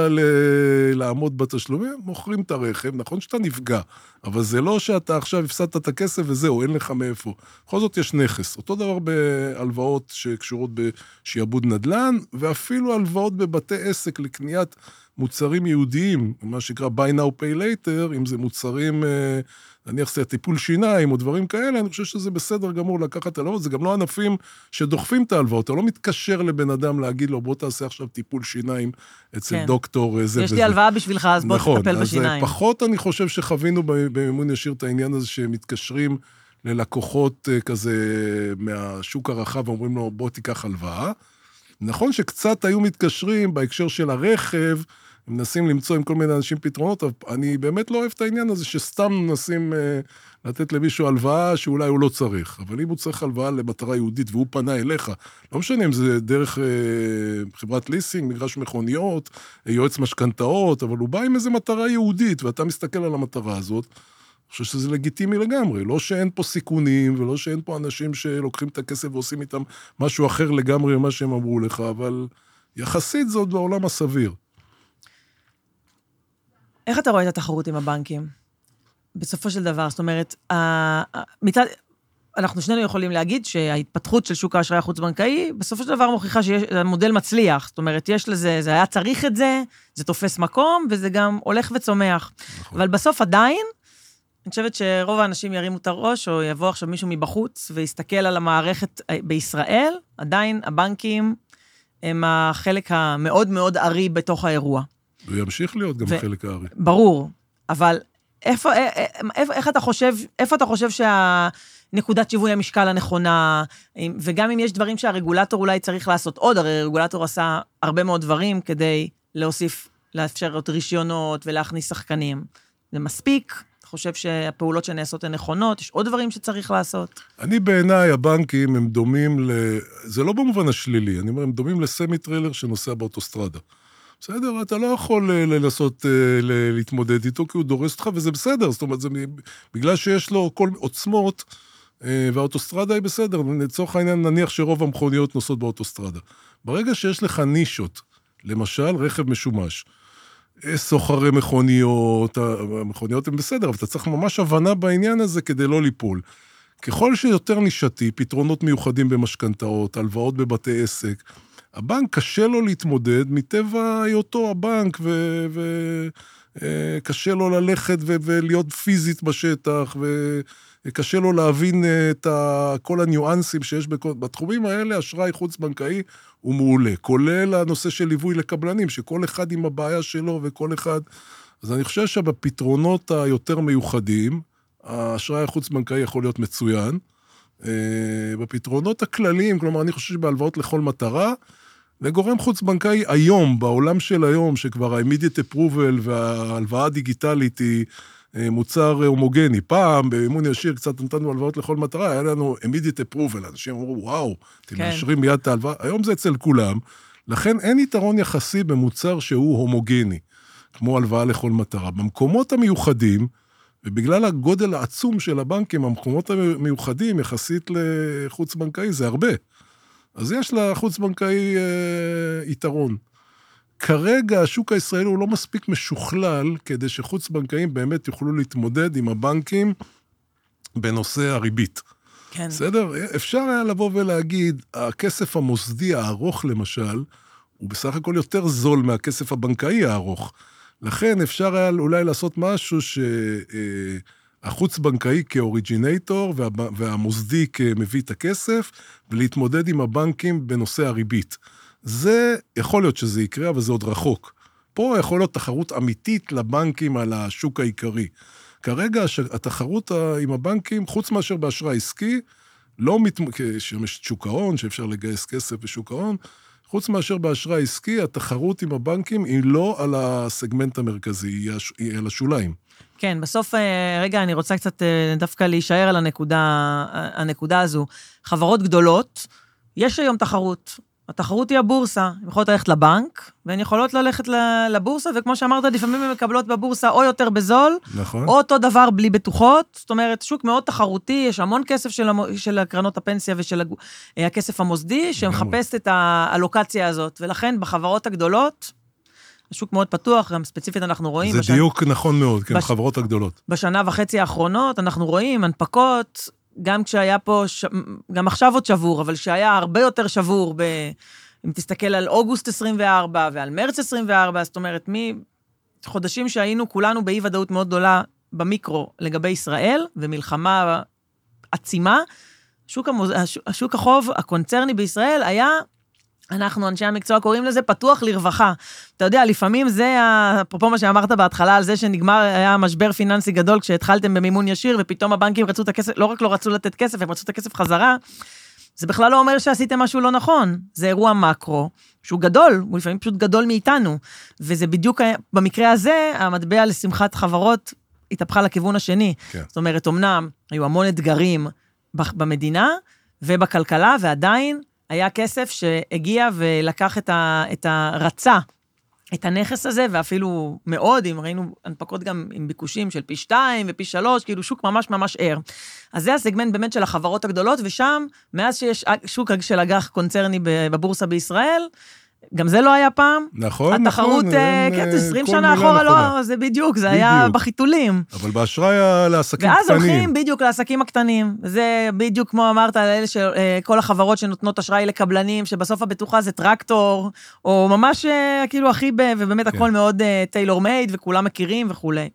לעמוד בתשלומים, מוכרים את הרכב, נכון שאתה נפגע, אבל זה לא שאתה עכשיו הפסדת את הכסף וזהו, אין לך מאיפה. בכל זאת יש נכס. אותו דבר בהלוואות שקשורות בשיעבוד נדל"ן, ואפילו הלוואות בבתי עסק לקניית מוצרים יהודיים, מה שנקרא buy now pay later, אם זה מוצרים, נניח זה טיפול שיניים או דברים כאלה, אני חושב שזה בסדר גמור לקחת הלוואות, זה גם לא ענפים שדוחפים את ההלוואות, אתה לא מתקשר לבן אדם להגיד לו, בוא תעשה עכשיו טיפול שיניים אצל דוקטור זה וזה. יש לי הלוואה בשבילך, אז בוא תטפל בשיניים. נכון, אז פחות אני חושב שחווינו במימון ישיר את העניין הזה, שמתקשרים ללקוחות כזה מהשוק הרחב, ואומרים לו, בוא תיקח הלוואה. נכון שקצת היו מתקשרים בהקשר של הרכב, מנסים למצוא עם כל מיני אנשים פתרונות, אבל אני באמת לא אוהב את העניין הזה, שסתם מנסים לתת למישהו הלוואה שאולי הוא לא צריך. אבל אם הוא צריך הלוואה למטרה יהודית, והוא פנה אליך, לא משנה אם זה דרך חברת ליסינג, מגרש מכוניות, יועץ משכנתאות, אבל הוא בא עם איזו מטרה יהודית, ואתה מסתכל על המטרה הזאת, אני חושב שזה לגיטימי לגמרי, לא שאין פה סיכונים, ולא שאין פה אנשים שלוקחים את הכסף ועושים איתם משהו אחר לגמרי ממה שהם אמרו לך, אבל יחסית זאת בעולם הסביר. איך אתה רואה את התחרות עם הבנקים? בסופו של דבר, זאת אומרת, אנחנו שנינו יכולים להגיד שההתפתחות של שוק האשראי החוץ-בנקאי, בסופו של דבר מוכיחה שהמודל מצליח, זאת אומרת, יש לזה, זה היה צריך את זה, זה תופס מקום, וזה גם הולך וצומח. נכון. אבל בסוף עדיין, אני חושבת שרוב האנשים ירימו את הראש, או יבוא עכשיו מישהו מבחוץ, ויסתכל על המערכת בישראל, עדיין הבנקים הם החלק המאוד מאוד ערי בתוך האירוע. וימשיך להיות גם חלק הערי. ברור, אבל איפה אתה חושב שהנקודת שיווי המשקל הנכונה, וגם אם יש דברים שהרגולטור אולי צריך לעשות עוד, הרי הרגולטור עשה הרבה מאוד דברים כדי להוסיף, לאפשר את רישיונות ולהכניס שחקנים. זה מספיק? אתה חושב שהפעולות שנעשות הן נכונות? יש עוד דברים שצריך לעשות? אני בעיניי, הבנקים הם דומים זה לא במובן השלילי, אני אומר, הם דומים לסמי טריילר שנוסע באוטוסטרדה. בסדר, אתה לא יכול לנסות להתמודד איתו, כי הוא דורס אותך, וזה בסדר, זאת אומרת, זה בגלל שיש לו כל עוצמות, והאוטוסטרדה היא בסדר, לצורך העניין נניח שרוב המכוניות נוסעות באוטוסטרדה. ברגע שיש לך נישות, למשל רכב משומש, סוחרי מכוניות, המכוניות הן בסדר, אבל אתה צריך ממש הבנה בעניין הזה כדי לא ליפול. ככל שיותר נישתי, פתרונות מיוחדים במשכנתאות, הלוואות בבתי עסק, הבנק קשה לו להתמודד מטבע היותו הבנק, וקשה לו ללכת ולהיות פיזית בשטח, וקשה לו להבין את כל הניואנסים שיש בתחומים האלה, אשראי חוץ-בנקאי הוא מעולה, כולל הנושא של ליווי לקבלנים, שכל אחד עם הבעיה שלו וכל אחד, אז אני חושב שבפתרונות היותר מיוחדים, האשראי החוץ-בנקאי יכול להיות מצוין, בפתרונות הכלליים, כלומר אני חושב שבהלוואות לכל מטרה, לגורם חוץ-בנקאי היום, בעולם של היום, שכבר ה-immediate approval וההלוואה הדיגיטלית היא מוצר הומוגני. פעם, באימון ישיר, קצת נתנו הלוואות לכל מטרה, היה לנו immediate approval, אנשים אמרו, וואו, אתם מאשרים מיד את ההלוואה, היום זה אצל כולם, לכן אין יתרון יחסי במוצר שהוא הומוגני, כמו הלוואה לכל מטרה. במקומות המיוחדים, ובגלל הגודל העצום של הבנקים, המקומות המיוחדים יחסית לחוץ-בנקאי, זה הרבה. אז יש לחוץ-בנקאי יתרון. כרגע השוק הישראלי הוא לא מספיק משוכלל, כדי שחוץ-בנקאים באמת יוכלו להתמודד עם הבנקים בנושא הריבית. כן. בסדר? אפשר היה לבוא ולהגיד, הכסף המוסדי הארוך למשל, הוא בסך הכל יותר זול מהכסף הבנקאי הארוך. לכן אפשר היה אולי לעשות משהו שהחוץ בנקאי כאוריג'ינטור והמוסדי כמביא את הכסף, ולהתמודד עם הבנקים בנושא הריבית. זה, יכול להיות שזה יקרה, אבל זה עוד רחוק. פה יכול להיות תחרות אמיתית לבנקים על השוק העיקרי. כרגע התחרות עם הבנקים, חוץ מאשר באשראי עסקי, שיש שוק ההון, שאפשר לגייס כסף בשוק ההון, חוץ מאשר באשראי עסקי, התחרות עם הבנקים היא לא על הסגמנט המרכזי, היא על השוליים. כן, בסוף, רגע, אני רוצה קצת דווקא להישאר על הנקודה הזו. חברות גדולות, יש היום תחרות. התחרות היא הבורסה. הן יכולות ללכת לבנק, והן יכולות ללכת לבורסה, וכמו שאמרת, לפעמים הן מקבלות בבורסה או יותר בזול, נכון. או אותו דבר בלי בטוחות. זאת אומרת, שוק מאוד תחרותי, יש המון כסף של הקרנות הפנסיה ושל הכסף המוסדי, שמחפש את האלוקציה הזאת. ולכן בחברות הגדולות, השוק מאוד פתוח, גם ספציפית אנחנו רואים. זה דיוק נכון מאוד, כן, בחברות הגדולות. בשנה וחצי האחרונות אנחנו רואים הנפקות, גם כשהיה פה, גם עכשיו עוד שבור, אבל שהיה הרבה יותר שבור, אם תסתכל על אוגוסט 24 ועל מרץ 24, זאת אומרת, מחודשים שהיינו כולנו באי ודאות מאוד גדולה במיקרו לגבי ישראל, ומלחמה עצימה, השוק החוב הקונצרני בישראל היה, אנחנו אנשי המקצוע קוראים לזה פתוח לרווחה. אתה יודע, לפעמים זה, אפרופו מה שאמרת בהתחלה על זה שנגמר, היה משבר פיננסי גדול כשהתחלתם במימון ישיר, ופתאום הבנקים רצו את הכסף, לא רק לא רצו לתת כסף, הם רצו את הכסף חזרה. זה בכלל לא אומר שעשיתם משהו לא נכון. זה אירוע מקרו, שהוא גדול, הוא לפעמים פשוט גדול מאיתנו. וזה בדיוק, במקרה הזה, המטבע לשמחת חברות התהפכה לכיוון השני. כן. זאת אומרת, אמנם היו המון אתגרים במדינה ובכלכלה, ועדיין היה כסף שהגיע ולקח את הרצה, את הנכס הזה, ואפילו מאוד, אם ראינו הנפקות גם עם ביקושים של פי 2 ופי 3, כאילו שוק ממש ממש ער. אז זה הסגמנט באמת של החברות הגדולות, ושם, מאז שיש שוק של אג"ח קונצרני בבורסה בישראל, גם זה לא היה פעם. נכון, התחרות, כן, 20 שנה אחורה לא, זה בדיוק, זה היה בחיתולים. אבל באשראי לעסקים קטנים. ואז הולכים בדיוק לעסקים הקטנים. זה בדיוק כמו אמרת, כל החברות שנותנות אשראי לקבלנים, שבסוף הבטוחה זה טרקטור, או ממש כאילו הכי, ובאמת הכל מאוד טיילור מייד, וכולם מכירים וכולי.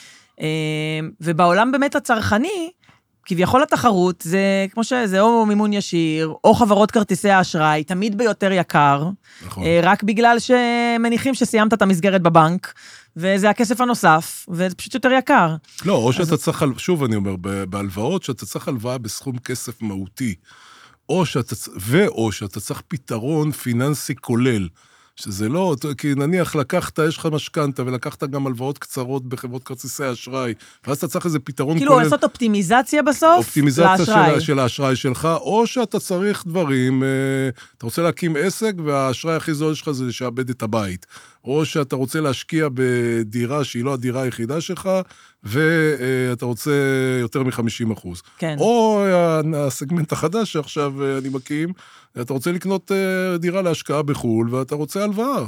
ובעולם באמת הצרכני, כביכול התחרות, זה כמו שזה או מימון ישיר, או חברות כרטיסי האשראי, תמיד ביותר יקר, נכון. רק בגלל שמניחים שסיימת את המסגרת בבנק, וזה הכסף הנוסף, וזה פשוט יותר יקר. לא, או שאתה צריך, שוב אני אומר, בהלוואות, שאתה צריך הלוואה בסכום כסף מהותי, או שאתה צריך פתרון פיננסי כולל, שזה לא, כי נניח לקחת, יש לך משכנתה, ולקחת גם הלוואות קצרות בחברות כרטיסי אשראי, ואז אתה צריך איזה פתרון כאילו כולל. כאילו לעשות אופטימיזציה בסוף? אופטימיזציה של האשראי שלך, או שאתה צריך דברים, אתה רוצה להקים עסק, והאשראי הכי זול שלך זה לשעבד את הבית. או שאתה רוצה להשקיע בדירה שהיא לא הדירה היחידה שלך, ואתה רוצה יותר מ-50%. כן. או הסגמנט החדש שעכשיו אני מקים, אתה רוצה לקנות דירה להשקעה בחול, ואתה רוצה הלוואה.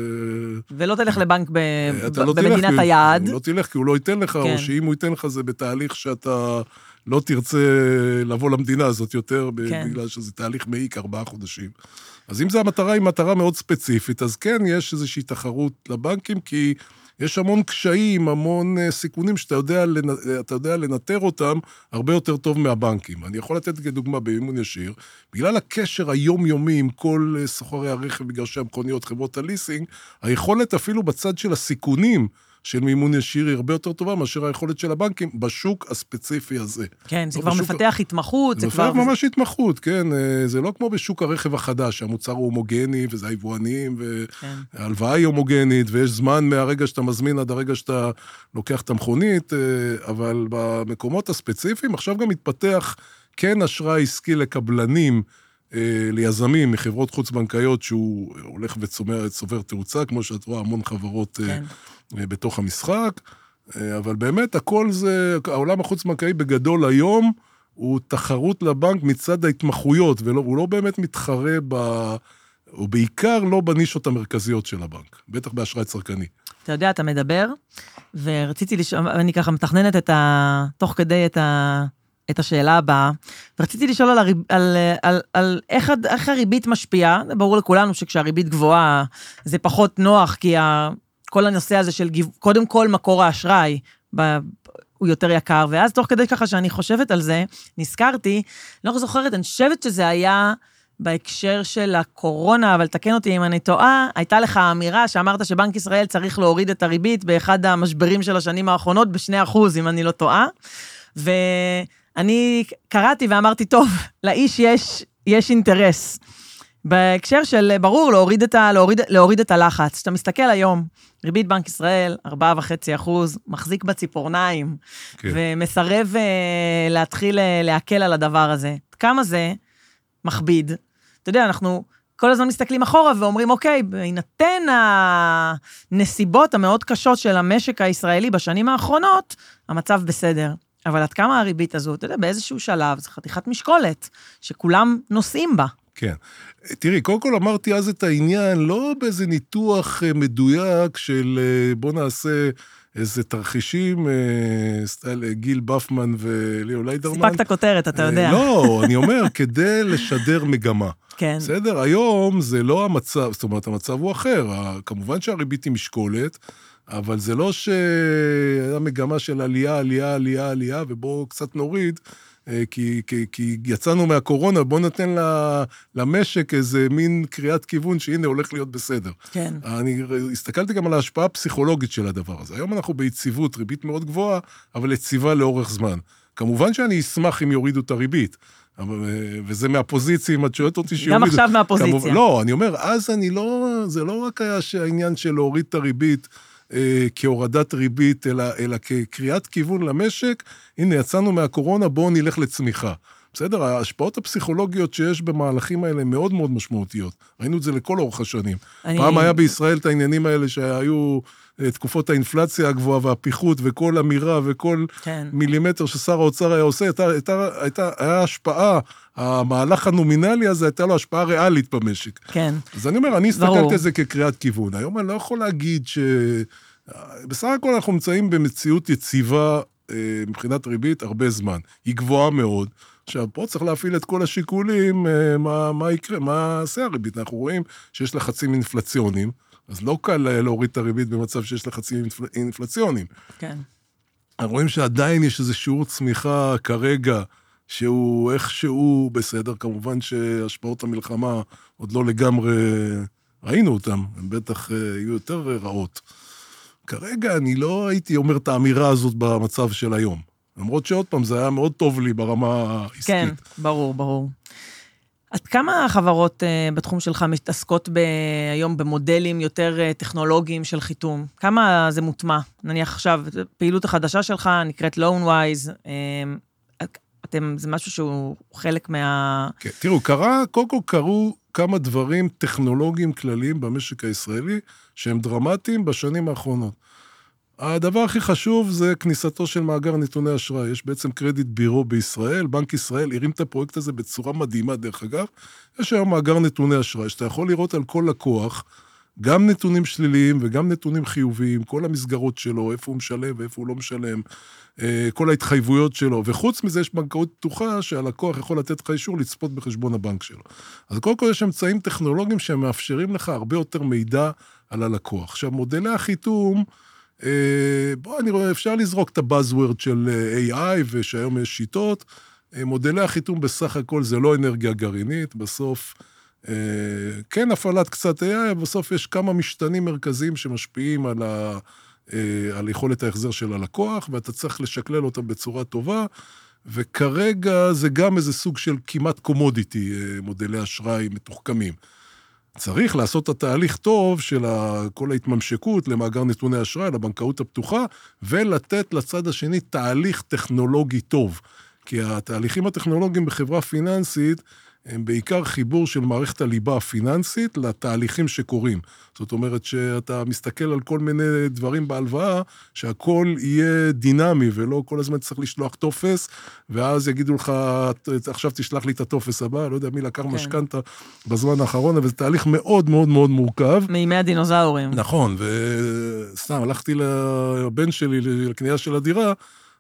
ולא תלך לבנק במדינת היעד. לא תלך, כי הוא לא ייתן לך, או שאם הוא ייתן לך זה בתהליך שאתה לא תרצה לבוא למדינה הזאת יותר, בגלל שזה תהליך מעיק 4 חודשים. אז אם זו המטרה היא מטרה מאוד ספציפית, אז כן, יש איזושהי תחרות לבנקים, כי יש המון קשיים, המון סיכונים שאתה יודע לנטר אותם הרבה יותר טוב מהבנקים. אני יכול לתת כדוגמה במימון ישיר, בגלל הקשר היומיומי עם כל סוחרי הרכב, מגרשי המכוניות, חברות הליסינג, היכולת אפילו בצד של הסיכונים, של מימון ישיר היא הרבה יותר טובה מאשר היכולת של הבנקים בשוק הספציפי הזה. כן, זה כבר מפתח התמחות. זה מפתח ממש התמחות, כן. זה לא כמו בשוק הרכב החדש, שהמוצר הוא הומוגני, וזה היבואנים, וההלוואה היא הומוגנית, ויש זמן מהרגע שאתה מזמין עד הרגע שאתה לוקח את המכונית, אבל במקומות הספציפיים, עכשיו גם מתפתח כן אשראי עסקי לקבלנים, ליזמים מחברות חוץ-בנקאיות, שהוא הולך וצובר תאוצה, כמו שאת רואה המון חברות בתוך המשחק, אבל באמת הכל זה, העולם החוץ-בנקאי בגדול היום, הוא תחרות לבנק מצד ההתמחויות, והוא לא באמת מתחרה, או בעיקר לא בנישות המרכזיות של הבנק, בטח באשראי צרכני. אתה יודע, אתה מדבר, ורציתי לשאול, אני ככה מתכננת תוך כדי את השאלה הבאה, ורציתי לשאול על איך הריבית משפיעה. ברור לכולנו שכשהריבית גבוהה זה פחות נוח, כי כל הנושא הזה של קודם כל מקור האשראי הוא יותר יקר, ואז תוך כדי ככה שאני חושבת על זה, נזכרתי, לא זוכרת, אני חושבת שזה היה בהקשר של הקורונה, אבל תקן אותי אם אני טועה, הייתה לך אמירה שאמרת שבנק ישראל צריך להוריד את הריבית באחד המשברים של השנים האחרונות ב2%, אם אני לא טועה, ואני קראתי ואמרתי, טוב, לאיש יש אינטרס. בהקשר של, ברור, להוריד את הלחץ. שאתה מסתכל היום, ריבית בנק ישראל, 4.5%, מחזיק בציפורניים, כן. ומסרב להתחיל להקל על הדבר הזה. כמה זה מכביד? אתה יודע, אנחנו כל הזמן מסתכלים אחורה ואומרים, אוקיי, בהינתן הנסיבות המאוד קשות של המשק הישראלי בשנים האחרונות, המצב בסדר. אבל עד כמה הריבית הזאת, אתה יודע, באיזשהו שלב, זה חתיכת משקולת, שכולם נוסעים בה. כן. תראי, קודם כל אמרתי אז את העניין, לא באיזה ניתוח מדויק של בוא נעשה איזה תרחישים, סטייל גיל בפמן וליאו ליידרמן. סיפקת כותרת, אתה יודע. לא, אני אומר, כדי לשדר מגמה. כן. בסדר, היום זה לא המצב, זאת אומרת, המצב הוא אחר. כמובן שהריבית היא משקולת, אבל זה לא שהיה מגמה של עלייה, ובואו קצת נוריד, כי יצאנו מהקורונה, בואו נתן למשק איזה מין קריאת כיוון שהנה הולך להיות בסדר. כן. אני הסתכלתי גם על ההשפעה הפסיכולוגית של הדבר הזה. היום אנחנו ביציבות, ריבית מאוד גבוהה, אבל יציבה לאורך זמן. כמובן שאני אשמח אם יורידו את הריבית, וזה מהפוזיציה, אם את שואלת אותי שיורידו. גם עכשיו מהפוזיציה. לא, אני אומר, אז זה לא רק היה העניין של להוריד את הריבית, כהורדת ריבית, אלא כקריאת כיוון למשק, הנה, יצאנו מהקורונה, בואו נלך לצמיחה. בסדר? ההשפעות הפסיכולוגיות שיש במהלכים האלה הן מאוד מאוד משמעותיות. ראינו את זה לכל אורך השנים. פעם היה בישראל את העניינים האלה שהיו תקופות האינפלציה הגבוהה והפיחות וכל אמירה וכל מילימטר ששר האוצר היה עושה, היה השפעה, המהלך הנומינלי הזה הייתה לו השפעה ריאלית במשק. כן. אז אני אומר, אני הסתכלתי על זה כקריאת כיוון. היום אני לא יכול להגיד בסך הכל אנחנו נמצאים במציאות יציבה מבחינת ריבית הרבה זמן. היא גבוהה מאוד. עכשיו, פה צריך להפעיל את כל השיקולים, מה יקרה, מה עושה הריבית. אנחנו רואים שיש לחצים אינפלציוניים, אז לא קל להוריד את הריבית במצב שיש לחצים אינפלציוניים. כן. אנחנו רואים שעדיין יש איזה שיעור צמיחה כרגע, שהוא איכשהו בסדר, כמובן שהשפעות המלחמה עוד לא לגמרי ראינו אותם, הם בטח יהיו יותר רעות. כרגע אני לא הייתי אומר את האמירה הזאת במצב של היום. למרות שעוד פעם, זה היה מאוד טוב לי ברמה העסקית. כן, ברור. עד כמה החברות בתחום שלך מתעסקות היום במודלים יותר טכנולוגיים של חיתום? כמה זה מוטמע? נניח עכשיו, פעילות החדשה שלך נקראת LoanWise, זה משהו שהוא חלק כן, תראו, קודם כל קרו כמה דברים טכנולוגיים כלליים במשק הישראלי, שהם דרמטיים בשנים האחרונות. הדבר הכי חשוב זה כניסתו של מאגר נתוני אשראי. יש בעצם קרדיט בירו בישראל, בנק ישראל הרים את הפרויקט הזה בצורה מדהימה דרך אגב. יש היום מאגר נתוני אשראי, שאתה יכול לראות על כל לקוח, גם נתונים שליליים וגם נתונים חיוביים, כל המסגרות שלו, איפה הוא משלם ואיפה הוא לא משלם, כל ההתחייבויות שלו, וחוץ מזה יש בנקאות פתוחה שהלקוח יכול לתת לך אישור לצפות בחשבון הבנק שלו. אז קודם כל יש אמצעים טכנולוגיים שמאפשרים לך הרבה יותר מידע על הלקוח. עכשיו, מודלי החיתום, אני רואה, אפשר לזרוק את הבאזוורד של AI, ושהיום יש שיטות. מודלי החיתום בסך הכל זה לא אנרגיה גרעינית, בסוף כן הפעלת קצת AI, בסוף יש כמה משתנים מרכזיים שמשפיעים על יכולת ההחזר של הלקוח, ואתה צריך לשקלל אותם בצורה טובה, וכרגע זה גם איזה סוג של כמעט קומודיטי, מודלי אשראי מתוחכמים. צריך לעשות את התהליך טוב של כל ההתממשקות למאגר נתוני אשראי, לבנקאות הפתוחה, ולתת לצד השני תהליך טכנולוגי טוב. כי התהליכים הטכנולוגיים בחברה פיננסית, הם בעיקר חיבור של מערכת הליבה הפיננסית לתהליכים שקורים. זאת אומרת שאתה מסתכל על כל מיני דברים בהלוואה, שהכל יהיה דינמי, ולא כל הזמן צריך לשלוח טופס, ואז יגידו לך, עכשיו תשלח לי את הטופס הבא, לא יודע מי לקח משכנתה בזמן האחרון, אבל זה תהליך מאוד מאוד מאוד מורכב. מימי הדינוזאורים. נכון, וסתם, הלכתי לבן שלי לקנייה של הדירה,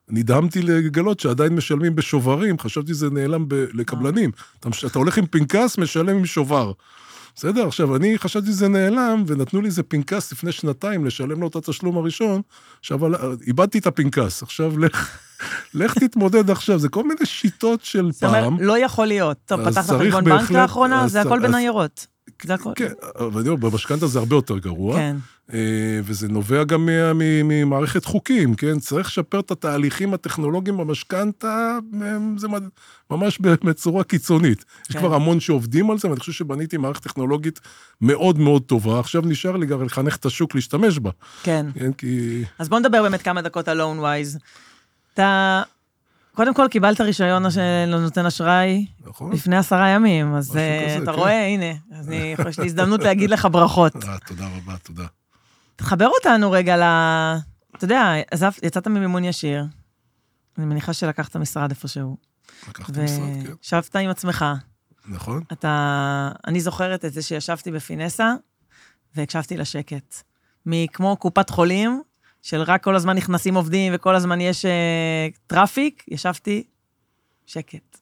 נדהמתי לגלות שעדיין משלמים בשוברים, חשבתי זה נעלם לקבלנים. אתה הולך עם פנקס, משלם עם שובר. בסדר? עכשיו, אני חשבתי זה נעלם, ונתנו לי איזה פנקס לפני 2 לשלם לו את התשלום הראשון, עכשיו, איבדתי את הפנקס, עכשיו לך תתמודד עכשיו, זה כל מיני שיטות של פעם. זאת אומרת, לא יכול להיות. טוב, פתחת חשבון בנק לאחרונה, זה הכל בניירות. כן, אבל במשכנתא זה הרבה יותר גרוע. כן. וזה נובע גם ממערכת חוקים, כן? צריך לשפר את התהליכים הטכנולוגיים במשכנתא, זה ממש בצורה קיצונית. יש כבר המון שעובדים על זה, ואני חושב שבניתי מערכת טכנולוגית מאוד מאוד טובה, עכשיו נשאר לי גם לחנך את השוק להשתמש בה. כן. אז בוא נדבר באמת כמה דקות על LoanWise. אתה, קודם כל קיבלת רישיון של נותן אשראי לפני 10 ימים, אז אתה רואה, הנה, אז יש לי הזדמנות להגיד לך ברכות. תודה רבה, תודה. תחבר אותנו רגע אתה יודע, יצאת ממימון ישיר, אני מניחה שלקחת משרד איפשהו. לקחת משרד, כן. ושבת עם עצמך. נכון. אני זוכרת את זה שישבתי בפינסה, והקשבתי לשקט. כמו קופת חולים, של רק כל הזמן נכנסים עובדים, וכל הזמן יש טראפיק, ישבתי שקט.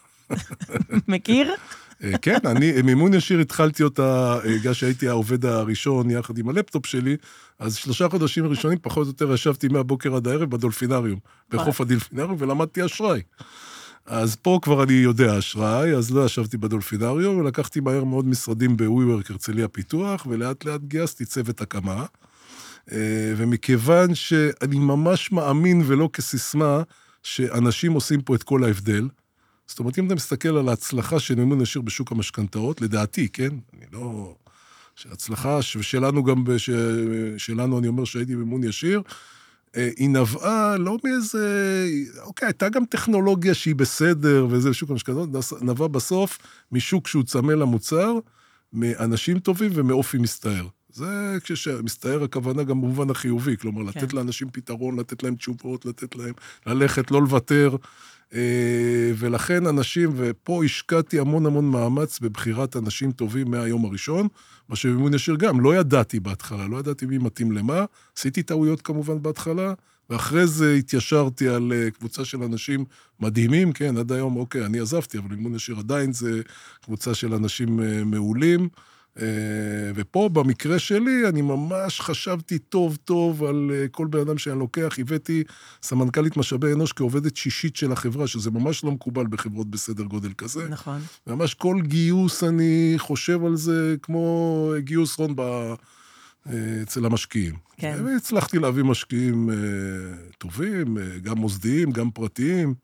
מכיר? כן, מימון ישיר התחלתי אותה, בגלל שהייתי העובד הראשון יחד עם הלפטופ שלי, אז 3 חודשים ראשונים פחות או יותר ישבתי מהבוקר עד הערב בדולפינריום, בחוף הדולפינריום, ולמדתי אשראי. אז פה כבר אני יודע אשראי, אז לא ישבתי בדולפינריום, ולקחתי מהר מאוד משרדים בוויוורק הרצליה פיתוח, ולאט לאט גייסתי צוות הקמה, ומכיוון שאני ממש מאמין ולא כסיסמה, שאנשים עושים פה את כל ההבדל, זאת אומרת, אם אתה מסתכל על ההצלחה של מימון ישיר בשוק המשכנתאות, לדעתי, כן? אני לא... שההצלחה שלנו גם, שלנו אני אומר שהייתי מימון ישיר, היא נבעה לא מאיזה... אוקיי, הייתה גם טכנולוגיה שהיא בסדר, וזה בשוק המשכנתאות, נבעה בסוף משוק שהוא צמא למוצר, מאנשים טובים ומאופי מסתער. זה כשמסתער הכוונה גם במובן החיובי, כלומר, לתת לאנשים פתרון, לתת להם תשובות, לתת להם ללכת, לא לוותר, ולכן אנשים, ופה השקעתי המון המון מאמץ בבחירת אנשים טובים מהיום הראשון, מה שמימון ישיר גם, לא ידעתי בהתחלה, לא ידעתי מי מתאים למה, עשיתי טעויות כמובן בהתחלה, ואחרי זה התיישרתי על קבוצה של אנשים מדהימים, כן, עד היום, אוקיי, אני עזבתי, אבל מימון ישיר עדיין זה קבוצה של אנשים מעולים, ופה במקרה שלי אני ממש חשבתי טוב טוב על כל בן אדם שאני לוקח, הבאתי סמנכ"לית משאבי אנוש כעובדת שישית של החברה, שזה ממש לא מקובל בחברות בסדר גודל כזה. נכון. ממש כל גיוס אני חושב על זה כמו גיוס רון אצל המשקיעים. כן. והצלחתי להביא משקיעים טובים, גם מוסדיים, גם פרטיים,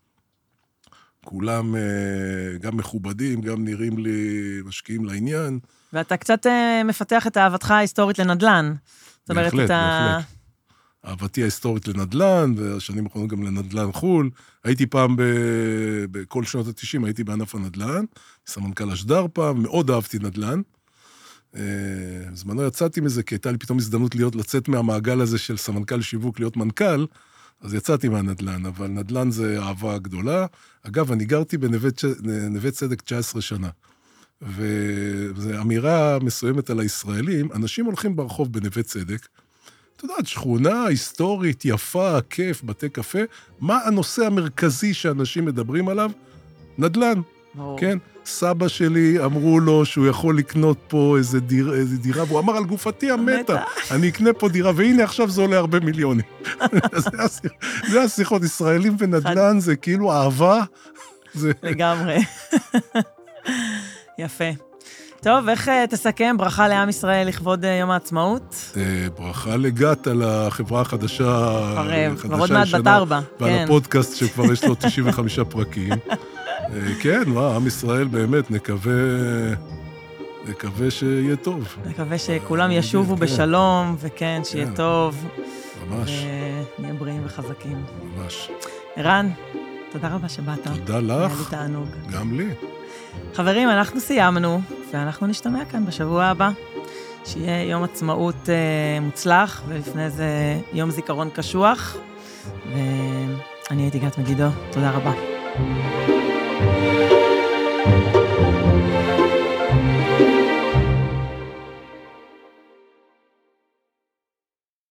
כולם גם מכובדים, גם נראים לי משקיעים לעניין. ואתה קצת מפתח את אהבתך ההיסטורית לנדל"ן. זאת אומרת, בהחלט. אהבתי ההיסטורית לנדל"ן, והשנים האחרונות גם לנדל"ן חול. הייתי פעם בכל שנות ה-90, הייתי בענף הנדל"ן, סמנכ"ל אשדר פעם, מאוד אהבתי נדל"ן. בזמנו יצאתי מזה, כי הייתה לי פתאום הזדמנות לצאת מהמעגל הזה של סמנכ"ל שיווק, להיות מנכ"ל, אז יצאתי מהנדל"ן, אבל נדל"ן זה אהבה גדולה. אגב, אני גרתי בנווה צדק 19 שנה. וזו אמירה מסוימת על הישראלים, אנשים הולכים ברחוב בנווה צדק, אתה יודעת, שכונה היסטורית, יפה, כיף, בתי קפה, מה הנושא המרכזי שאנשים מדברים עליו? נדל"ן, כן? סבא שלי אמרו לו שהוא יכול לקנות פה איזה דירה, והוא אמר על גופתי המתה, אני אקנה פה דירה, והנה עכשיו זה עולה הרבה מיליונים. זה השיחות, ישראלים ונדל"ן, זה כאילו אהבה. לגמרי. יפה. טוב, איך תסכם? ברכה לעם ישראל לכבוד יום העצמאות? ברכה לגת על החברה החדשה. עוד מעט בת 4. ועל הפודקאסט שכבר יש לו 95 פרקים. כן, עם ישראל באמת, נקווה שיהיה טוב. נקווה שכולם ישובו בשלום, וכן, שיהיה טוב. ממש. ונהיה בריאים וחזקים. ממש. ערן, תודה רבה שבאת. תודה לך. היה לי תענוג. גם לי. חברים, אנחנו סיימנו, ואנחנו נשתמע כאן בשבוע הבא. שיהיה יום עצמאות מוצלח, ולפני זה יום זיכרון קשוח. ואני הייתי גת מגידו. תודה רבה.